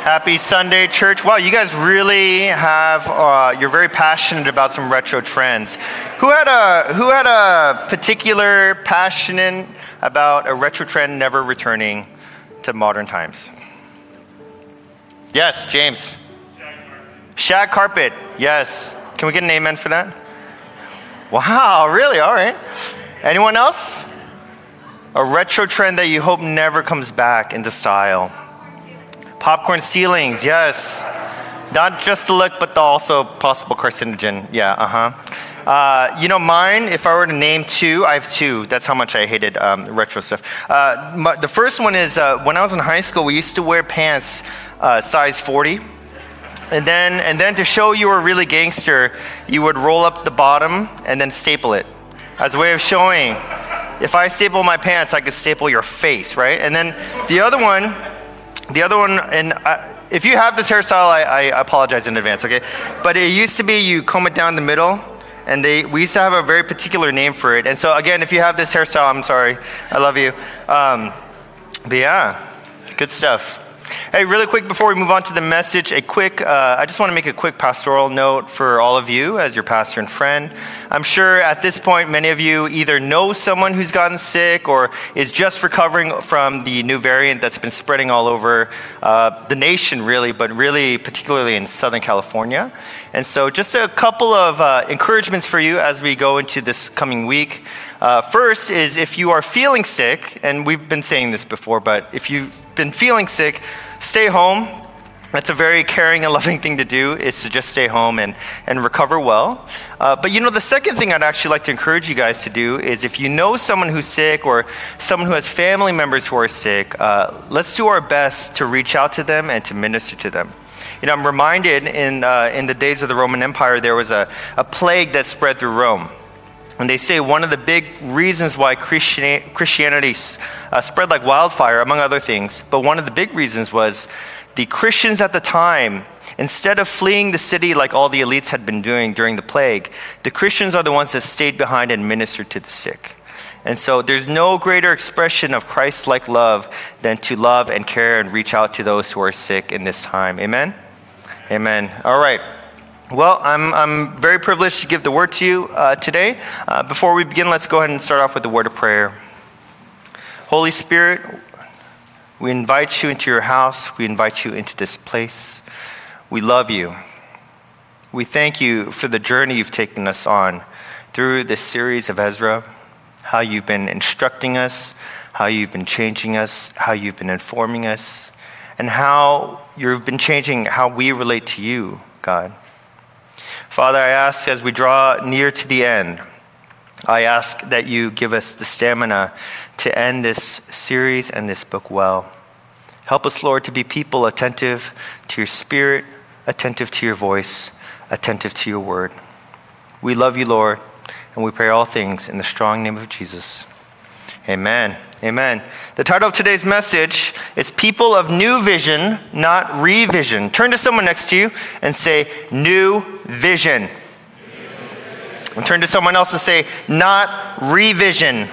Happy Sunday, church. Wow, you guys really have, you're very passionate about some retro trends. Who had a particular passion about a retro trend never returning to modern times? Yes, James. Shag carpet. Yes. Can we get an amen for that? Wow, really? All right. Anyone else? A retro trend that you hope never comes back into style. Popcorn ceilings, yes. Not just the look, but the also possible carcinogen. Yeah, mine, if I were to name two, I have two. That's how much I hated retro stuff. The first one is when I was in high school, we used to wear pants size 40. And then to show you were really gangster, you would roll up the bottom and then staple it as a way of showing, if I staple my pants, I could staple your face, right? And then the other one, and if you have this hairstyle, I apologize in advance, okay? But it used to be you comb it down the middle, and we used to have a very particular name for it. And so again, if you have this hairstyle, I'm sorry, I love you. But yeah, good stuff. Hey, really quick before we move on to the message, I just want to make a quick pastoral note for all of you as your pastor and friend. I'm sure at this point, many of you either know someone who's gotten sick or is just recovering from the new variant that's been spreading all over the nation, really, but really particularly in Southern California. And so just a couple of encouragements for you as we go into this coming week. First is if you are feeling sick, and we've been saying this before, but if you've been feeling sick, stay home. That's a very caring and loving thing to do, is to just stay home and recover well. But the second thing I'd actually like to encourage you guys to do is if you know someone who's sick or someone who has family members who are sick, let's do our best to reach out to them and to minister to them. I'm reminded in the days of the Roman Empire, there was a plague that spread through Rome. And they say one of the big reasons why Christianity spread like wildfire, among other things, but one of the big reasons was the Christians at the time, instead of fleeing the city like all the elites had been doing during the plague, the Christians are the ones that stayed behind and ministered to the sick. And so there's no greater expression of Christ-like love than to love and care and reach out to those who are sick in this time. Amen? Amen. All right. Well, I'm very privileged to give the word to you today. Before we begin, let's go ahead and start off with the word of prayer. Holy Spirit, we invite you into your house. We invite you into this place. We love you. We thank you for the journey you've taken us on through this series of Ezra, how you've been instructing us, how you've been changing us, how you've been informing us, and how you've been changing how we relate to you, God. Father, I ask as we draw near to the end, I ask that you give us the stamina to end this series and this book well. Help us, Lord, to be people attentive to your spirit, attentive to your voice, attentive to your word. We love you, Lord, and we pray all things in the strong name of Jesus. Amen. Amen. The title of today's message is People of New Vision, Not Revision. Turn to someone next to you and say, New Vision. And turn to someone else and say, Not Revision.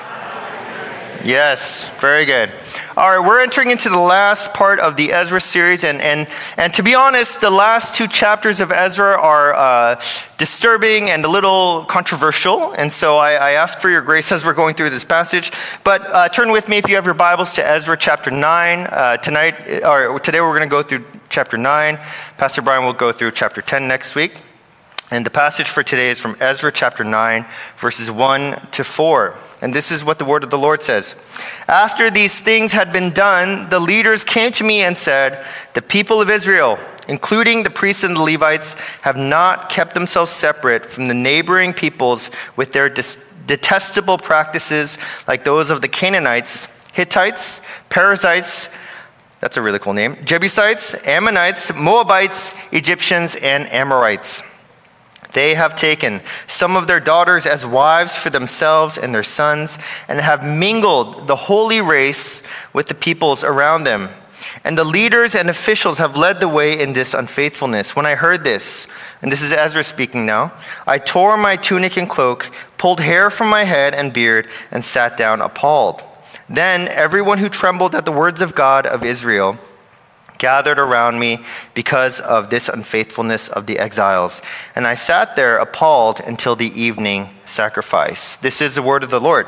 Yes, very good. All right, we're entering into the last part of the Ezra series, and to be honest, the last two chapters of Ezra are disturbing and a little controversial, and so I ask for your grace as we're going through this passage. But turn with me, if you have your Bibles, to Ezra chapter 9. Today we're going to go through chapter 9. Pastor Brian will go through chapter 10 next week. And the passage for today is from Ezra chapter 9, verses 1 to 4. And this is what the word of the Lord says. After these things had been done, the leaders came to me and said, the people of Israel, including the priests and the Levites, have not kept themselves separate from the neighboring peoples with their detestable practices like those of the Canaanites, Hittites, Perizzites, that's a really cool name, Jebusites, Ammonites, Moabites, Egyptians, and Amorites. They have taken some of their daughters as wives for themselves and their sons, and have mingled the holy race with the peoples around them. And the leaders and officials have led the way in this unfaithfulness. When I heard this, and this is Ezra speaking now, I tore my tunic and cloak, pulled hair from my head and beard, and sat down appalled. Then everyone who trembled at the words of God of Israel gathered around me because of this unfaithfulness of the exiles. And I sat there appalled until the evening sacrifice. This is the word of the Lord.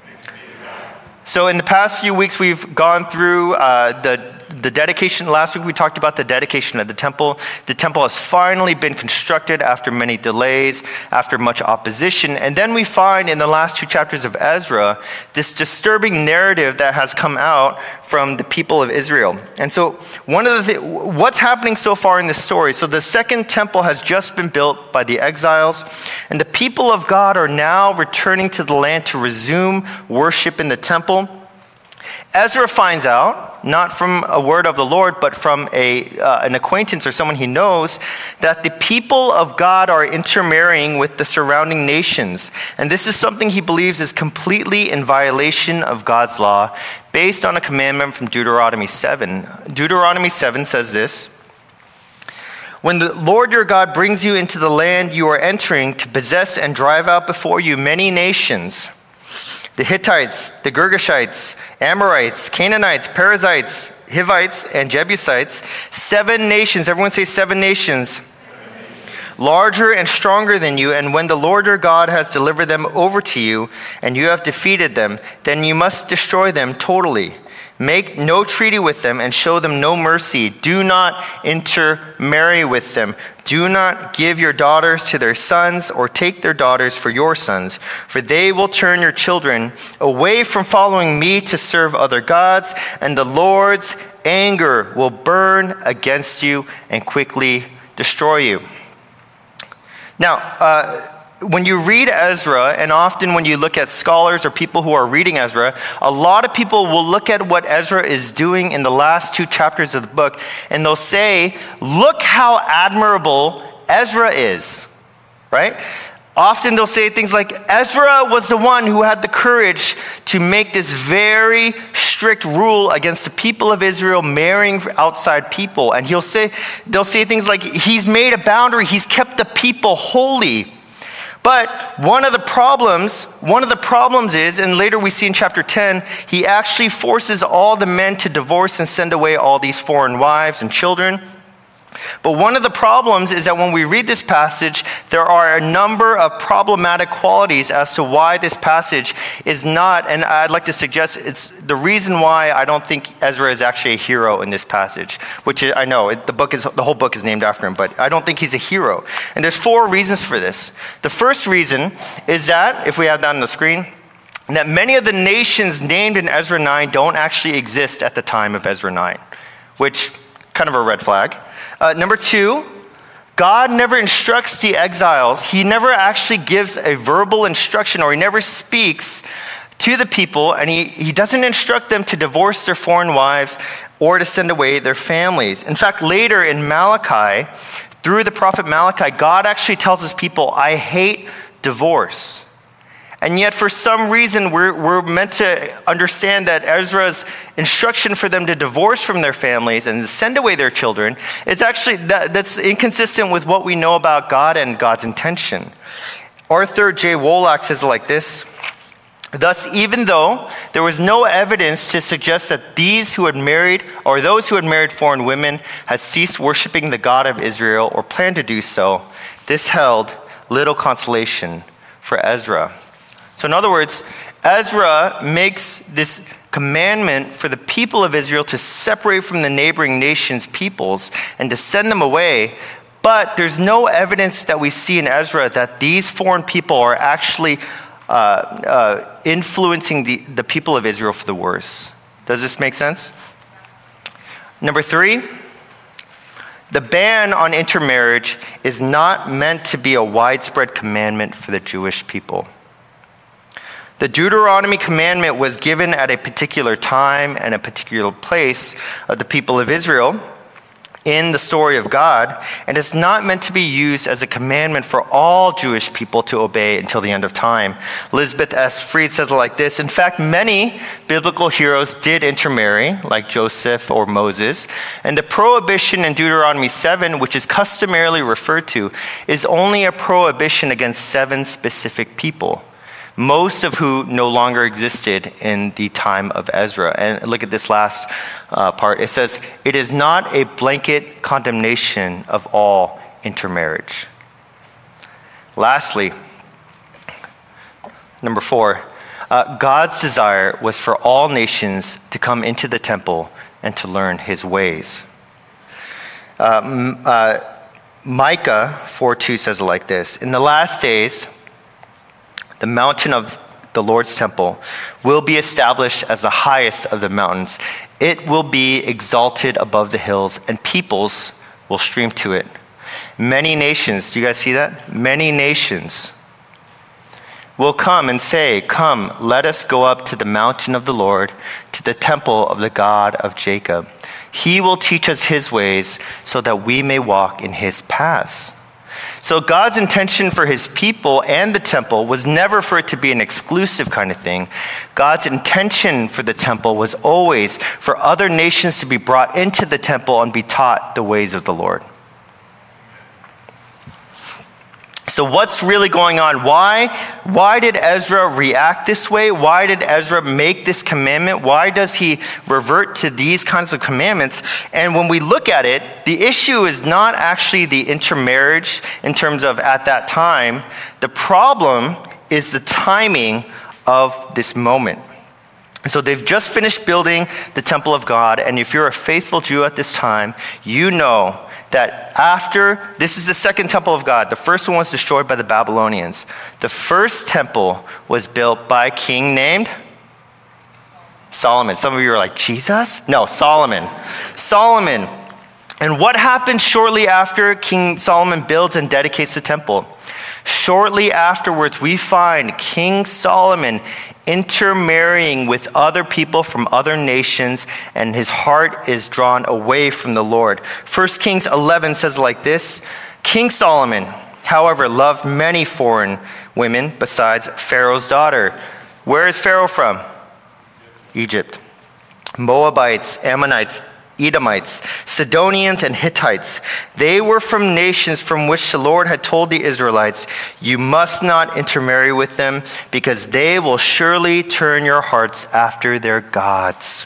So in the past few weeks, we've gone through the dedication. Last week, we talked about the dedication of the temple. The temple has finally been constructed after many delays, after much opposition. And then we find in the last 2 chapters of Ezra, this disturbing narrative that has come out from the people of Israel. And so what's happening so far in this story? So the second temple has just been built by the exiles, and the people of God are now returning to the land to resume worship in the temple. Ezra finds out, not from a word of the Lord, but from an acquaintance or someone he knows, that the people of God are intermarrying with the surrounding nations. And this is something he believes is completely in violation of God's law, based on a commandment from Deuteronomy 7. Deuteronomy 7 says this: "When the Lord your God brings you into the land you are entering to possess and drive out before you many nations, the Hittites, the Girgashites, Amorites, Canaanites, Perizzites, Hivites, and Jebusites, 7 nations," everyone say 7 nations, "larger and stronger than you, and when the Lord your God has delivered them over to you, and you have defeated them, then you must destroy them totally. Make no treaty with them and show them no mercy. Do not intermarry with them. Do not give your daughters to their sons or take their daughters for your sons, for they will turn your children away from following me to serve other gods, and the Lord's anger will burn against you and quickly destroy you." Now, when you read Ezra, and often when you look at scholars or people who are reading Ezra, a lot of people will look at what Ezra is doing in the last 2 chapters of the book, and they'll say, look how admirable Ezra is, right? Often they'll say things like, Ezra was the one who had the courage to make this very strict rule against the people of Israel marrying outside people. And they'll say things like, he's made a boundary, he's kept the people holy. But one of the problems is, and later we see in chapter 10, he actually forces all the men to divorce and send away all these foreign wives and children. But one of the problems is that when we read this passage, there are a number of problematic qualities as to why this passage is not, and I'd like to suggest it's the reason why I don't think Ezra is actually a hero in this passage, which I know the whole book is named after him, but I don't think he's a hero. And there's 4 reasons for this. The first reason is that, if we have that on the screen, that many of the nations named in Ezra 9 don't actually exist at the time of Ezra 9, which kind of a red flag. Number 2, God never instructs the exiles. He never actually gives a verbal instruction, or he never speaks to the people, and he doesn't instruct them to divorce their foreign wives or to send away their families. In fact, later in Malachi, through the prophet Malachi, God actually tells his people, I hate divorce. And yet, for some reason, we're meant to understand that Ezra's instruction for them to divorce from their families and to send away their children, it's actually, that's inconsistent with what we know about God and God's intention. Arthur J. Wolak says it like this: "Thus, even though there was no evidence to suggest that those who had married foreign women had ceased worshiping the God of Israel or planned to do so, this held little consolation for Ezra." So in other words, Ezra makes this commandment for the people of Israel to separate from the neighboring nations' peoples and to send them away. But there's no evidence that we see in Ezra that these foreign people are actually influencing the people of Israel for the worse. Does this make sense? Number 3, the ban on intermarriage is not meant to be a widespread commandment for the Jewish people. The Deuteronomy commandment was given at a particular time and a particular place of the people of Israel in the story of God, and it's not meant to be used as a commandment for all Jewish people to obey until the end of time. Elizabeth S. Freed says it like this: "In fact, many biblical heroes did intermarry, like Joseph or Moses, and the prohibition in Deuteronomy 7, which is customarily referred to, is only a prohibition against 7 specific people. most of who no longer existed in the time of Ezra. And look at this last part. It says, it is not a blanket condemnation of all intermarriage. Lastly, number 4, God's desire was for all nations to come into the temple and to learn his ways. Micah 4:2 says it like this, in the last days, the mountain of the Lord's temple will be established as the highest of the mountains. It will be exalted above the hills, and peoples will stream to it. Many nations, do you guys see that? Many nations will come and say, come, let us go up to the mountain of the Lord, to the temple of the God of Jacob. He will teach us his ways so that we may walk in his paths. So God's intention for his people and the temple was never for it to be an exclusive kind of thing. God's intention for the temple was always for other nations to be brought into the temple and be taught the ways of the Lord. So what's really going on? Why did Ezra react this way? Why did Ezra make this commandment? Why does he revert to these kinds of commandments? And when we look at it, the issue is not actually the intermarriage in terms of at that time. The problem is the timing of this moment. So they've just finished building the temple of God, and if you're a faithful Jew at this time, you know that after, this is the second temple of God. The first one was destroyed by the Babylonians. The first temple was built by a king named Solomon. Some of you are like, Jesus? No, Solomon. Solomon. And what happens shortly after King Solomon builds and dedicates the temple? Shortly afterwards, we find King Solomon intermarrying with other people from other nations, and his heart is drawn away from the Lord. 1 Kings 11 says like this, King Solomon, however, loved many foreign women besides Pharaoh's daughter. Where is Pharaoh from? Egypt. Moabites, Ammonites, Edomites, Sidonians, and Hittites. They were from nations from which the Lord had told the Israelites, you must not intermarry with them, because they will surely turn your hearts after their gods.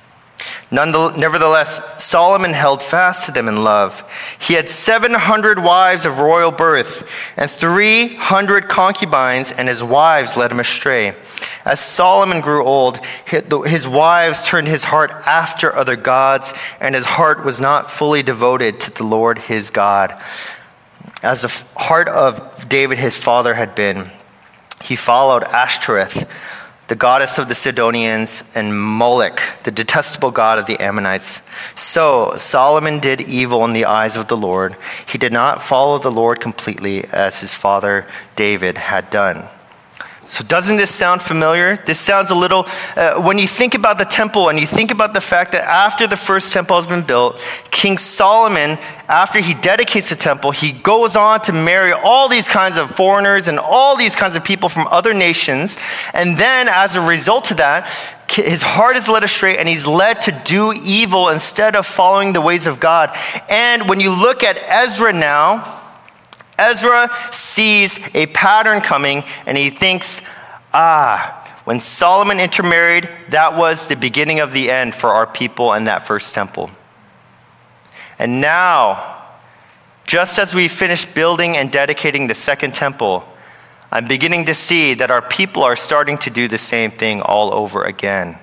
Nevertheless, Solomon held fast to them in love. He had 700 wives of royal birth and 300 concubines, and his wives led him astray. As Solomon grew old, his wives turned his heart after other gods, and his heart was not fully devoted to the Lord his God, as the heart of David his father had been. He followed Ashtoreth, the goddess of the Sidonians, and Moloch, the detestable god of the Ammonites. So Solomon did evil in the eyes of the Lord. He did not follow the Lord completely as his father David had done. So doesn't this sound familiar? This sounds a little, when you think about the temple and you think about the fact that after the first temple has been built, King Solomon, after he dedicates the temple, he goes on to marry all these kinds of foreigners and all these kinds of people from other nations. And then as a result of that, his heart is led astray and he's led to do evil instead of following the ways of God. And when you look at Ezra now, Ezra sees a pattern coming and he thinks, when Solomon intermarried, that was the beginning of the end for our people and that first temple. And now, just as we finished building and dedicating the second temple, I'm beginning to see that our people are starting to do the same thing all over again.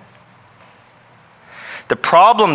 The problem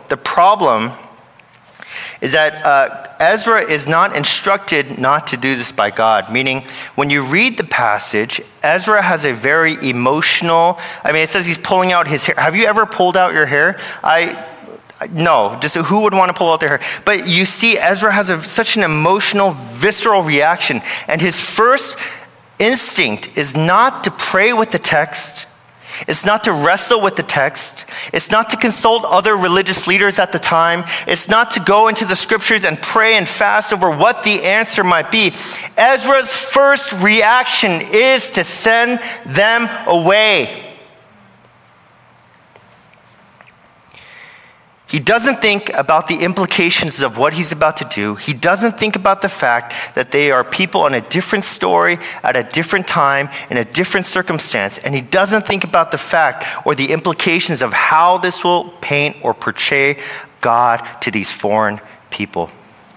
is that Ezra is not instructed not to do this by God. Meaning, when you read the passage, Ezra has a very emotional, it says he's pulling out his hair. Have you ever pulled out your hair? No, just who would want to pull out their hair? But you see Ezra has such an emotional, visceral reaction. And his first instinct is not to pray with the text. It's not to wrestle with the text. It's not to consult other religious leaders at the time. It's not to go into the scriptures and pray and fast over what the answer might be. Ezra's first reaction is to send them away. He doesn't think about the implications of what he's about to do. He doesn't think about the fact that they are people in a different story, at a different time, in a different circumstance. And he doesn't think about the fact or the implications of how this will paint or portray God to these foreign people.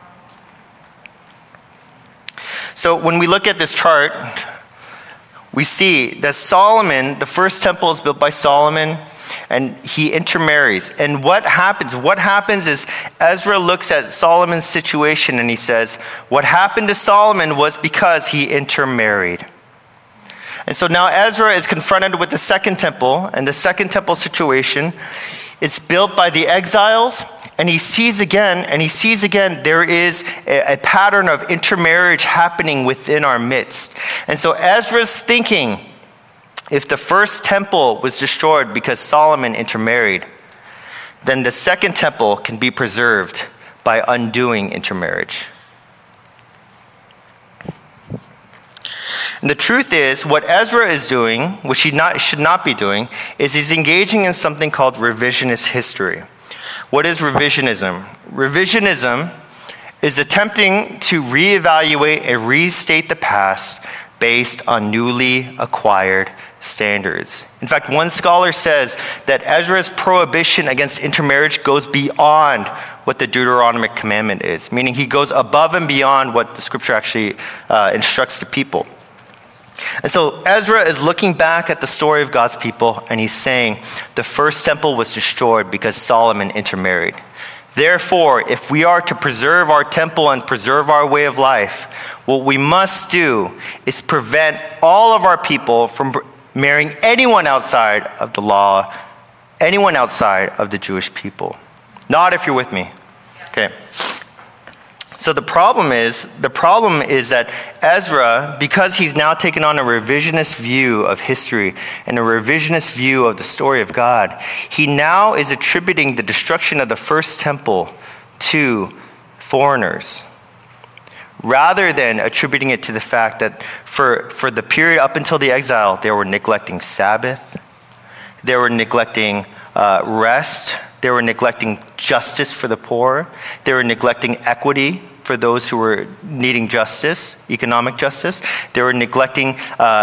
So when we look at this chart, we see that Solomon, the first temple is built by Solomon, and he intermarries. And what happens? What happens is Ezra looks at Solomon's situation and he says, what happened to Solomon was because he intermarried. And so now Ezra is confronted with the second temple, and the second temple situation, it's built by the exiles, and he sees again there is a pattern of intermarriage happening within our midst. And so Ezra's thinking, if the first temple was destroyed because Solomon intermarried, then the second temple can be preserved by undoing intermarriage. And the truth is, what Ezra is doing, which he should not be doing, is he's engaging in something called revisionist history. What is revisionism? Revisionism is attempting to reevaluate and restate the past based on newly acquired standards. In fact, one scholar says that Ezra's prohibition against intermarriage goes beyond what the Deuteronomic commandment is, meaning he goes above and beyond what the scripture actually instructs the people. And so Ezra is looking back at the story of God's people, and he's saying the first temple was destroyed because Solomon intermarried. Therefore, if we are to preserve our temple and preserve our way of life, what we must do is prevent all of our people from marrying anyone outside of the law, anyone outside of the Jewish people. Not if you're with me. Okay. So the problem is that Ezra, because he's now taken on a revisionist view of history and a revisionist view of the story of God, he now is attributing the destruction of the first temple to foreigners, rather than attributing it to the fact that for the period up until the exile, they were neglecting Sabbath, they were neglecting rest, they were neglecting justice for the poor, they were neglecting equity for those who were needing justice, economic justice. They were neglecting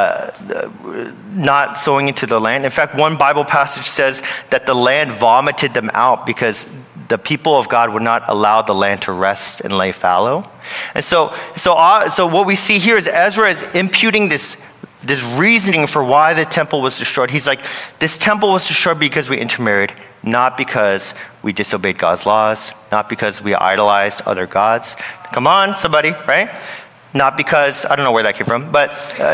not sowing into the land. In fact, one Bible passage says that the land vomited them out because the people of God would not allow the land to rest and lay fallow. And so what we see here is Ezra is imputing this reasoning for why the temple was destroyed. He's like, this temple was destroyed because we intermarried, not because we disobeyed God's laws, not because we idolized other gods. Come on, somebody, right? Not because, I don't know where that came from, but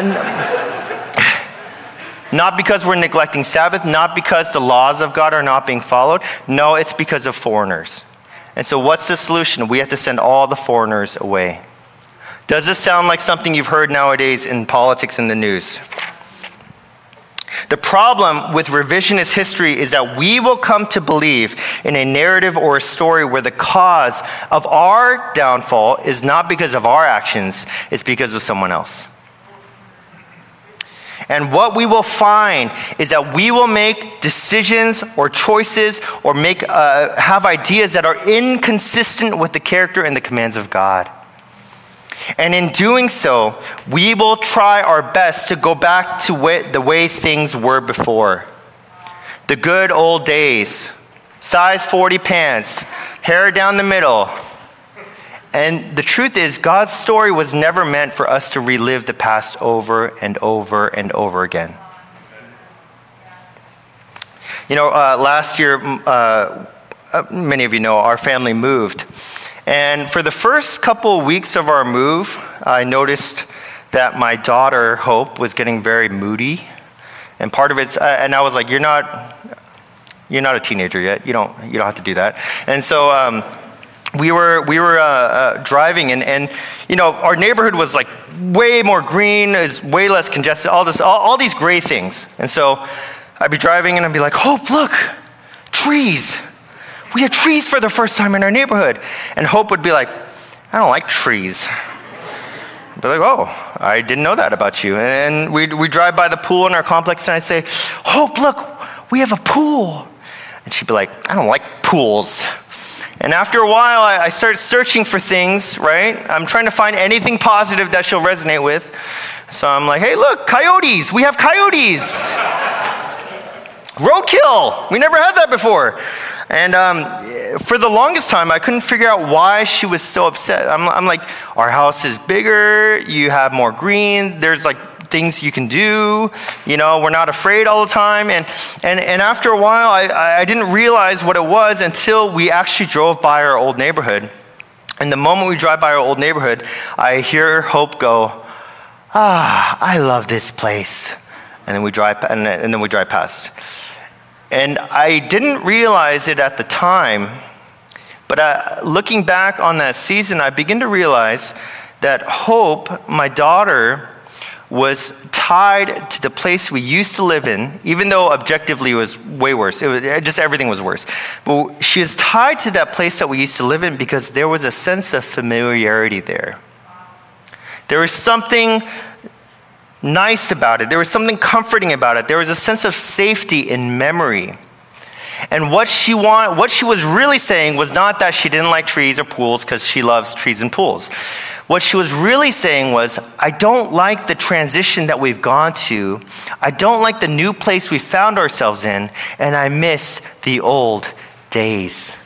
not because we're neglecting Sabbath, not because the laws of God are not being followed. No, it's because of foreigners. And so what's the solution? We have to send all the foreigners away. Does this sound like something you've heard nowadays in politics and the news? The problem with revisionist history is that we will come to believe in a narrative or a story where the cause of our downfall is not because of our actions, it's because of someone else. And what we will find is that we will make decisions or choices or have ideas that are inconsistent with the character and the commands of God. And in doing so, we will try our best to go back to the way things were before. The good old days. Size 40 pants, hair down the middle. And the truth is, God's story was never meant for us to relive the past over and over and over again. You know, last year, many of you know, our family moved. And for the first couple of weeks of our move, I noticed that my daughter, Hope, was getting very moody. And part of it's, and I was like, you're not a teenager yet. You don't have to do that. And so we were driving, and you know, our neighborhood was like way more green, is way less congested, all these great things. And so I'd be driving and I'd be like, Hope, look, trees. We had trees for the first time in our neighborhood. And Hope would be like, I don't like trees. I'd be like, oh, I didn't know that about you. And we drive by the pool in our complex, and I'd say, Hope, look, we have a pool. And she'd be like, I don't like pools. And after a while, I started searching for things, right? I'm trying to find anything positive that she'll resonate with. So I'm like, hey, look, coyotes. We have coyotes. Roadkill. We never had that before. And for the longest time, I couldn't figure out why she was so upset. I'm like, our house is bigger. You have more green. There's like things you can do. You know, we're not afraid all the time. And after a while, I didn't realize what it was until we actually drove by our old neighborhood. And the moment we drive by our old neighborhood, I hear Hope go, I love this place. And then we drive past. And I didn't realize it at the time, but looking back on that season, I begin to realize that Hope, my daughter, was tied to the place we used to live in, even though objectively it was way worse. Just everything was worse. But she was tied to that place that we used to live in because there was a sense of familiarity there. There was something nice about it. There was something comforting about it. There was a sense of safety in memory. And what she was really saying was not that she didn't like trees or pools because she loves trees and pools. What she was really saying was, I don't like the transition that we've gone to. I don't like the new place we found ourselves in, and I miss the old days.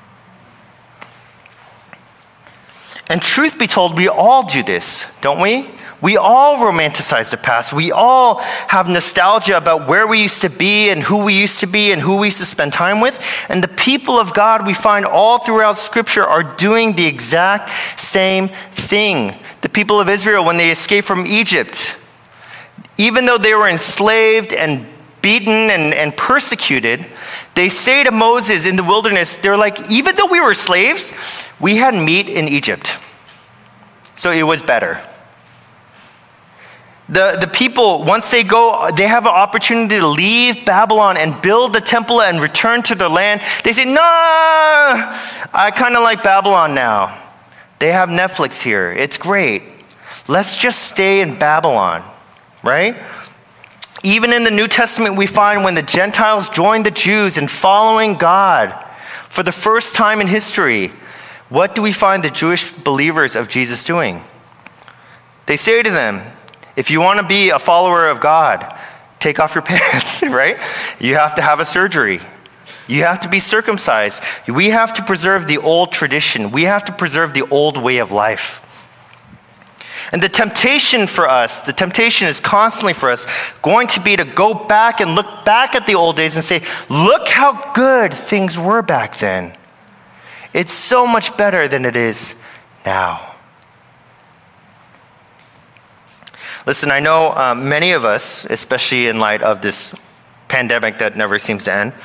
And truth be told, we all do this, don't we? We all romanticize the past. We all have nostalgia about where we used to be and who we used to be and who we used to spend time with. And the people of God we find all throughout Scripture are doing the exact same thing. The people of Israel, when they escaped from Egypt, even though they were enslaved and beaten and persecuted, they say to Moses in the wilderness, they're like, even though we were slaves, we had meat in Egypt. So it was better. The people, once they go, they have an opportunity to leave Babylon and build the temple and return to their land. They say, nah, I kind of like Babylon now. They have Netflix here. It's great. Let's just stay in Babylon, right? Even in the New Testament, we find when the Gentiles joined the Jews in following God for the first time in history, what do we find the Jewish believers of Jesus doing? They say to them, if you want to be a follower of God, take off your pants, right? You have to have a surgery. You have to be circumcised. We have to preserve the old tradition. We have to preserve the old way of life. And the temptation is constantly for us going to be to go back and look back at the old days and say, look how good things were back then. It's so much better than it is now. Listen, I know many of us, especially in light of this pandemic that never seems to end,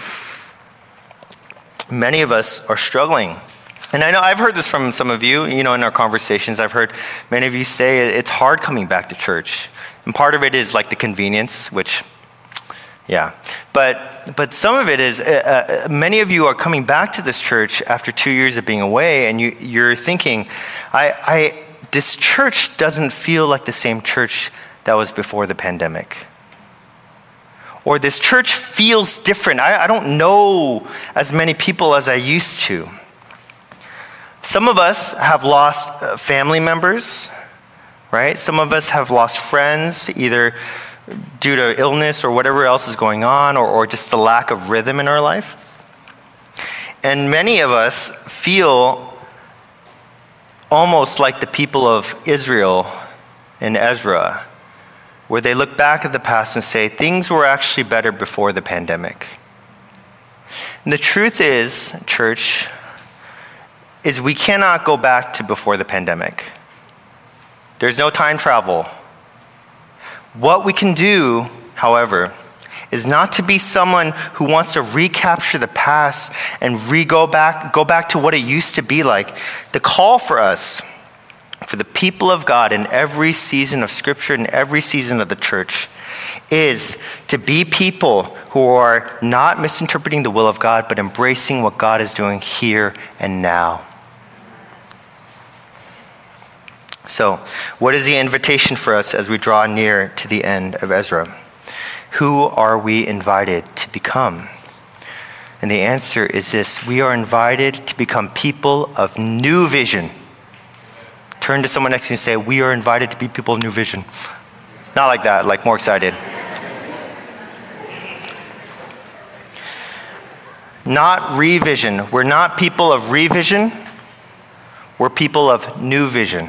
many of us are struggling. And I know I've heard this from some of you, in our conversations. I've heard many of you say it's hard coming back to church. And part of it is like the convenience, which, yeah. But some of it is, many of you are coming back to this church after 2 years of being away, and you're thinking, this church doesn't feel like the same church that was before the pandemic. Or this church feels different. I don't know as many people as I used to. Some of us have lost family members, right? Some of us have lost friends, either due to illness or whatever else is going on, or just the lack of rhythm in our life. And many of us feel almost like the people of Israel in Ezra, where they look back at the past and say, things were actually better before the pandemic. And the truth is, church, is we cannot go back to before the pandemic. There's no time travel. What we can do, however, is not to be someone who wants to recapture the past and go back to what it used to be like. The call for us, for the people of God in every season of Scripture and every season of the church, is to be people who are not misinterpreting the will of God, but embracing what God is doing here and now. So, what is the invitation for us as we draw near to the end of Ezra? Who are we invited to become? And the answer is this: we are invited to become people of new vision. Turn to someone next to you and say, we are invited to be people of new vision. Not like that, like more excited. Not revision. We're not people of revision. We're people of new vision.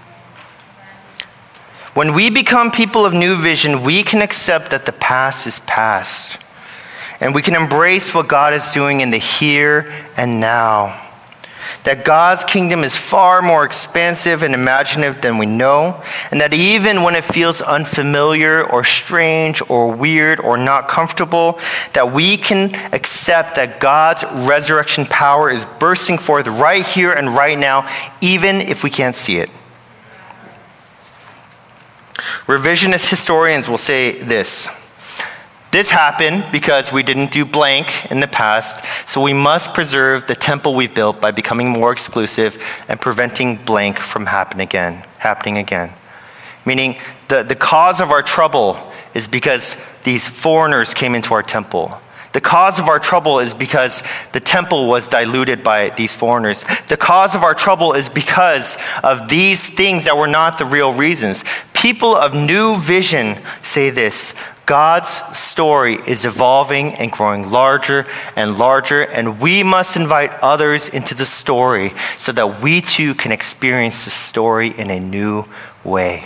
When we become people of new vision, we can accept that the past is past. And we can embrace what God is doing in the here and now. That God's kingdom is far more expansive and imaginative than we know, and that even when it feels unfamiliar or strange or weird or not comfortable, that we can accept that God's resurrection power is bursting forth right here and right now, even if we can't see it. Revisionist historians will say this: this happened because we didn't do blank in the past, so we must preserve the temple we've built by becoming more exclusive and preventing blank from happening again. Meaning, the cause of our trouble is because these foreigners came into our temple. The cause of our trouble is because the temple was diluted by these foreigners. The cause of our trouble is because of these things that were not the real reasons. People of new vision say this: God's story is evolving and growing larger and larger, and we must invite others into the story so that we too can experience the story in a new way.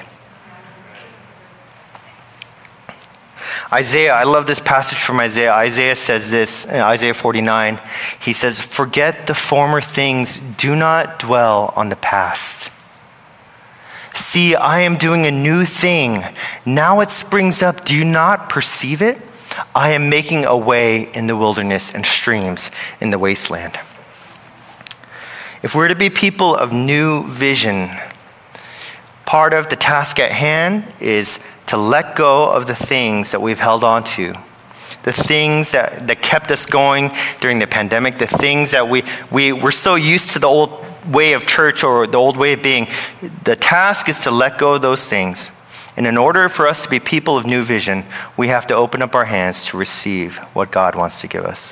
Isaiah, I love this passage from Isaiah. Isaiah says this in Isaiah 49. He says, "Forget the former things, do not dwell on the past. See, I am doing a new thing. Now it springs up. Do you not perceive it? I am making a way in the wilderness and streams in the wasteland." If we're to be people of new vision, part of the task at hand is to let go of the things that we've held on to. The things that kept us going during the pandemic, the things that we were so used to the old way of church or the old way of being. The task is to let go of those things. And in order for us to be people of new vision, we have to open up our hands to receive what God wants to give us.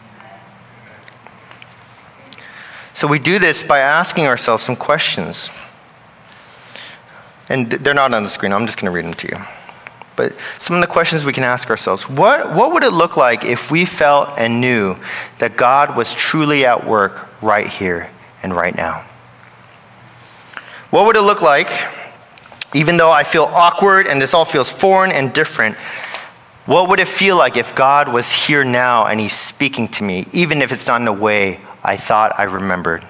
So we do this by asking ourselves some questions. And they're not on the screen. I'm just going to read them to you. But some of the questions we can ask ourselves: what would it look like if we felt and knew that God was truly at work right here and right now? What would it look like, even though I feel awkward and this all feels foreign and different, what would it feel like if God was here now and he's speaking to me, even if it's not in a way I thought I remembered?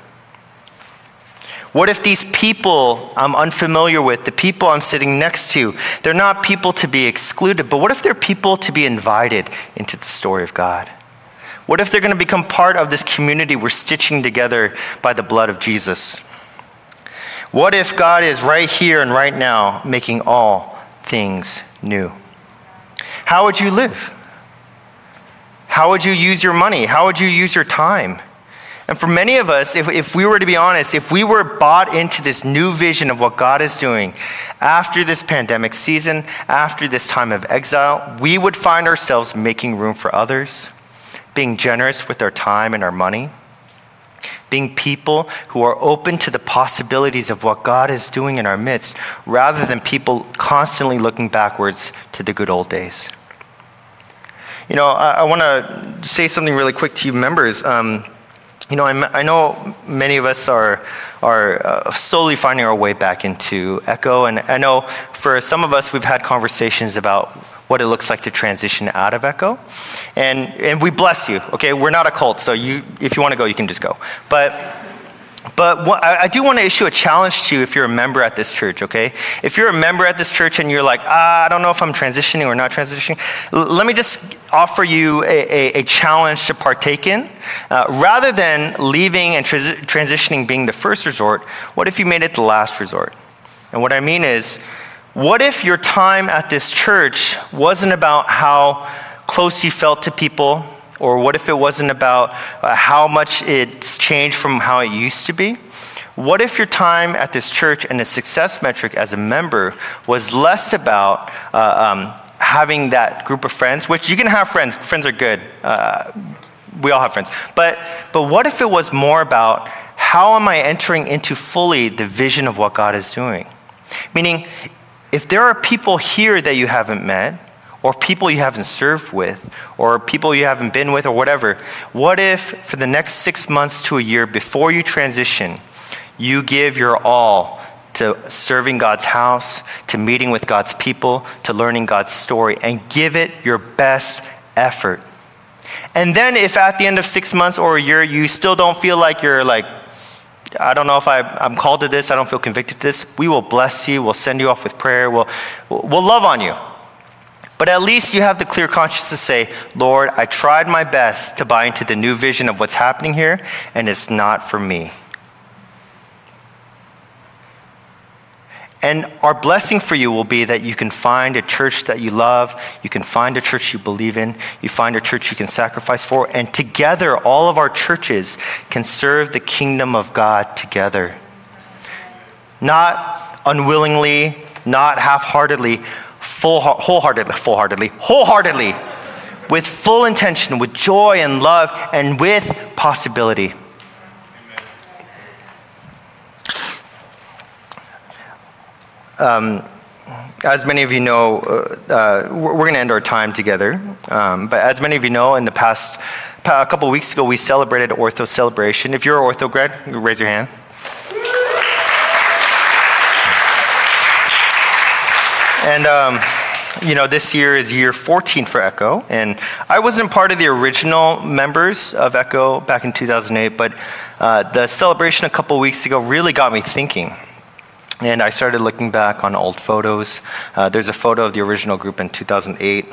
What if these people I'm unfamiliar with, the people I'm sitting next to, they're not people to be excluded, but what if they're people to be invited into the story of God? What if they're going to become part of this community we're stitching together by the blood of Jesus? What if God is right here and right now making all things new? How would you live? How would you use your money? How would you use your time? And for many of us, if we were to be honest, if we were bought into this new vision of what God is doing after this pandemic season, after this time of exile, we would find ourselves making room for others, being generous with our time and our money, being people who are open to the possibilities of what God is doing in our midst, rather than people constantly looking backwards to the good old days. You know, I want to say something really quick to you members. I know many of us are slowly finding our way back into Echo, and I know for some of us we've had conversations about what it looks like to transition out of Echo, and we bless you. Okay, we're not a cult, so if you want to go, you can just go. But I do want to issue a challenge to you if you're a member at this church, okay? If you're a member at this church and you're like, I don't know if I'm transitioning or not transitioning, let me just offer you a challenge to partake in. Rather than leaving and transitioning being the first resort, what if you made it the last resort? And what I mean is, what if your time at this church wasn't about how close you felt to people, or what if it wasn't about how much it's changed from how it used to be? What if your time at this church and the success metric as a member was less about having that group of friends, which you can have friends. Friends are good. We all have friends. But what if it was more about how am I entering into fully the vision of what God is doing? Meaning, if there are people here that you haven't met, or people you haven't served with, or people you haven't been with, or whatever, what if for the next 6 months to a year before you transition, you give your all to serving God's house, to meeting with God's people, to learning God's story, and give it your best effort? And then if at the end of 6 months or a year, you still don't feel like you're like, I don't know if I'm called to this, I don't feel convicted to this, we will bless you, we'll send you off with prayer, we'll love on you. But at least you have the clear conscience to say, Lord, I tried my best to buy into the new vision of what's happening here, and it's not for me. And our blessing for you will be that you can find a church that you love, you can find a church you believe in, you find a church you can sacrifice for, and together, all of our churches can serve the kingdom of God together. Not unwillingly, not half-heartedly, wholeheartedly, with full intention, with joy and love, and with possibility. As many of you know, we're going to end our time together. But as many of you know, in the past, a couple of weeks ago, we celebrated Ortho Celebration. If you're an Ortho grad, raise your hand. And, this year is year 14 for Echo. And I wasn't part of the original members of Echo back in 2008, but the celebration a couple of weeks ago really got me thinking. And I started looking back on old photos. There's a photo of the original group in 2008.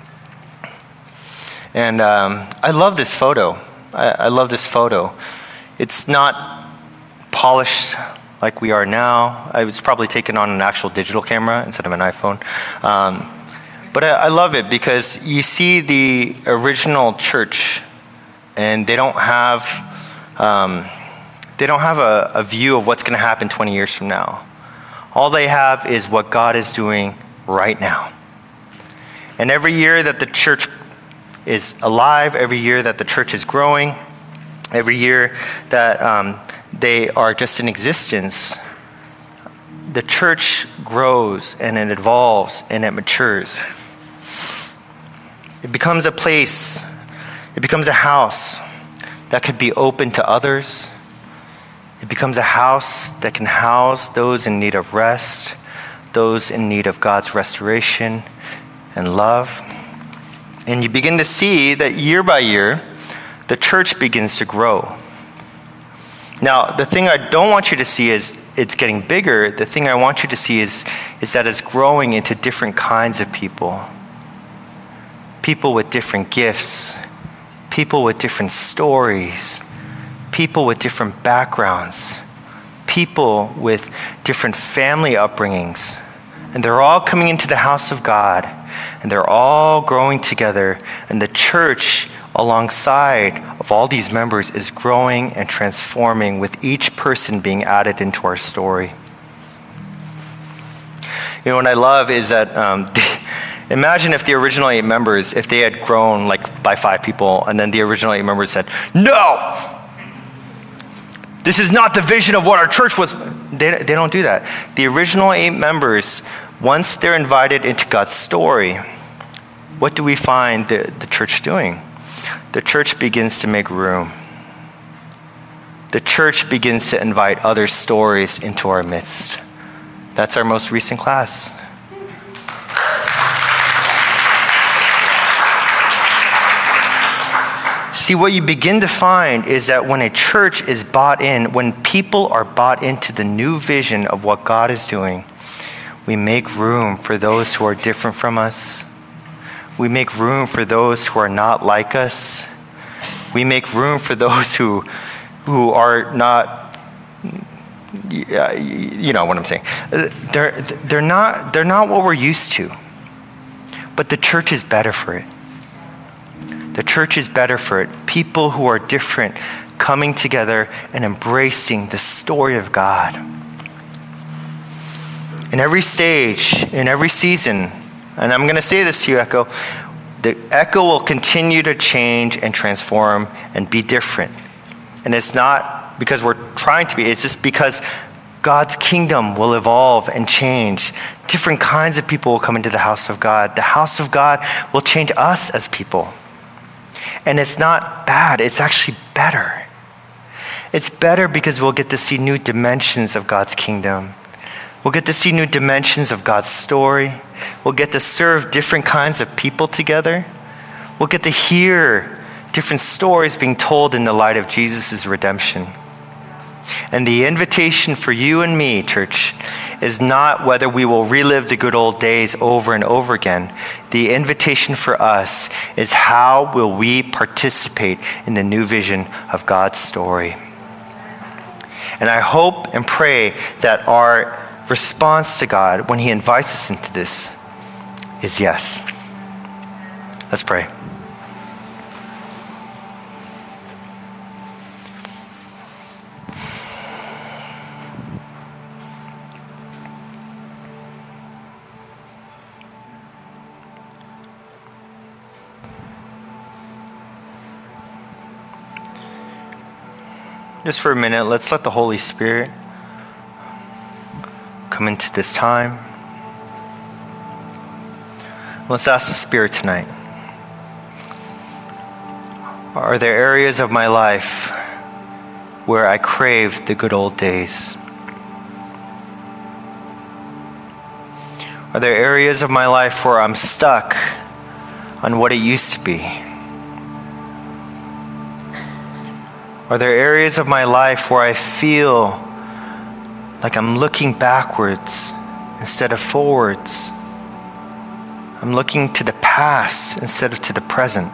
And I love this photo. I love this photo. It's not polished like we are now. It was probably taken on an actual digital camera instead of an iPhone. But I love it because you see the original church, and they don't have a view of what's going to happen 20 years from now. All they have is what God is doing right now. And every year that the church is alive, every year that the church is growing, every year that they are just in existence, the church grows and it evolves and it matures. It becomes a place, it becomes a house that could be open to others. It becomes a house that can house those in need of rest, those in need of God's restoration and love. And you begin to see that year by year, the church begins to grow. Now, the thing I don't want you to see is it's getting bigger. The thing I want you to see is that it's growing into different kinds of people. People with different gifts, people with different stories, people with different backgrounds, people with different family upbringings. And they're all coming into the house of God, and they're all growing together, and the church alongside of all these members is growing and transforming, with each person being added into our story. You know, what I love is that imagine if the original 8 members, if they had grown like by 5 people, and then the original 8 members said, "No! This is not the vision of what our church was." They don't do that. The original 8 members, once they're invited into God's story, what do we find the church doing? The church begins to make room. The church begins to invite other stories into our midst. That's our most recent class. See, what you begin to find is that when a church is bought in, when people are bought into the new vision of what God is doing, we make room for those who are different from us. We make room for those who are not like us. We make room for those who are not, you know what I'm saying. They're not what we're used to. But the church is better for it. The church is better for it. People who are different coming together and embracing the story of God. In every stage, in every season, and I'm going to say this to you, Echo, The Echo will continue to change and transform and be different. And it's not because we're trying to be, it's just because God's kingdom will evolve and change. Different kinds of people will come into the house of God. The house of God will change us as people. And it's not bad, it's actually better. It's better because we'll get to see new dimensions of God's kingdom. We'll get to see new dimensions of God's story. We'll get to serve different kinds of people together. We'll get to hear different stories being told in the light of Jesus' redemption. And the invitation for you and me, church, is not whether we will relive the good old days over and over again. The invitation for us is how will we participate in the new vision of God's story. And I hope and pray that our response to God when he invites us into this is yes. Let's pray. Just for a minute, let's let the Holy Spirit come into this time. Let's ask the Spirit tonight. Are there areas of my life where I crave the good old days? Are there areas of my life where I'm stuck on what it used to be? Are there areas of my life where I feel like I'm looking backwards instead of forwards? I'm looking to the past instead of to the present.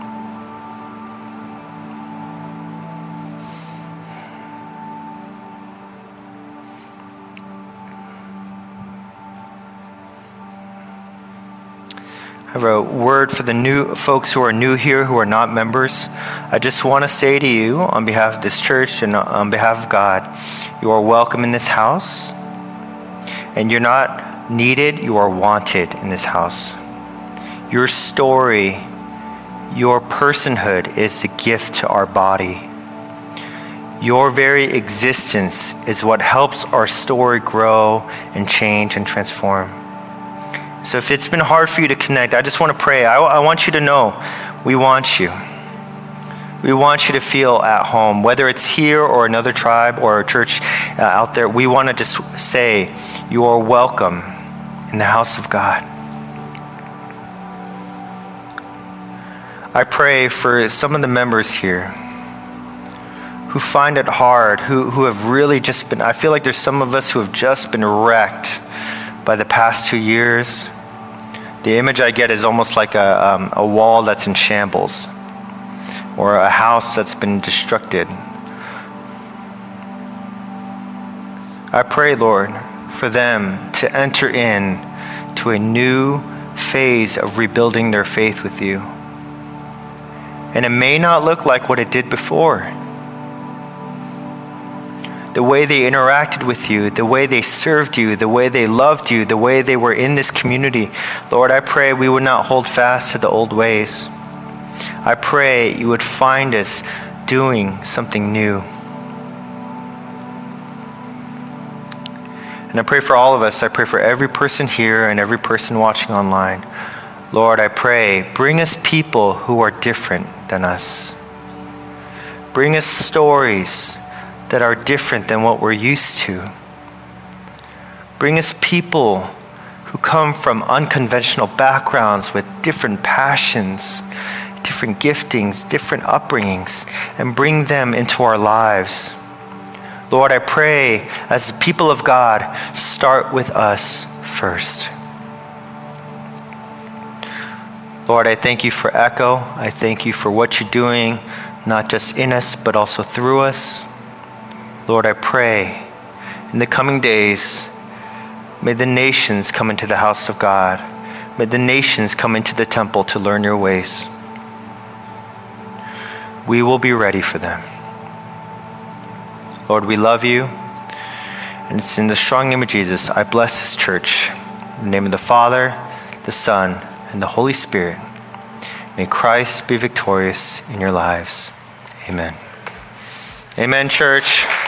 I have a word for the new folks who are new here, who are not members. I just want to say to you, on behalf of this church and on behalf of God, you are welcome in this house. And you're not needed, you are wanted in this house. Your story, your personhood is a gift to our body. Your very existence is what helps our story grow and change and transform. So if it's been hard for you to connect, I just want to pray. I want you to know we want you. We want you to feel at home, whether it's here or another tribe or a church out there. We want to just say you are welcome in the house of God. I pray for some of the members here who find it hard, who have really just been, I feel like there's some of us who have just been wrecked by the past 2 years. The image I get is almost like a wall that's in shambles or a house that's been destructed. I pray, Lord, for them to enter in to a new phase of rebuilding their faith with you. And it may not look like what it did before. The way they interacted with you, the way they served you, the way they loved you, the way they were in this community. Lord, I pray we would not hold fast to the old ways. I pray you would find us doing something new. And I pray for all of us. I pray for every person here and every person watching online. Lord, I pray, bring us people who are different than us. Bring us stories that are different than what we're used to. Bring us people who come from unconventional backgrounds with different passions, different giftings, different upbringings, and bring them into our lives. Lord, I pray as the people of God, start with us first. Lord, I thank you for Echo. I thank you for what you're doing, not just in us, but also through us. Lord, I pray in the coming days, may the nations come into the house of God. May the nations come into the temple to learn your ways. We will be ready for them. Lord, we love you. And it's in the strong name of Jesus, I bless this church. In the name of the Father, the Son, and the Holy Spirit. May Christ be victorious in your lives. Amen. Amen, church.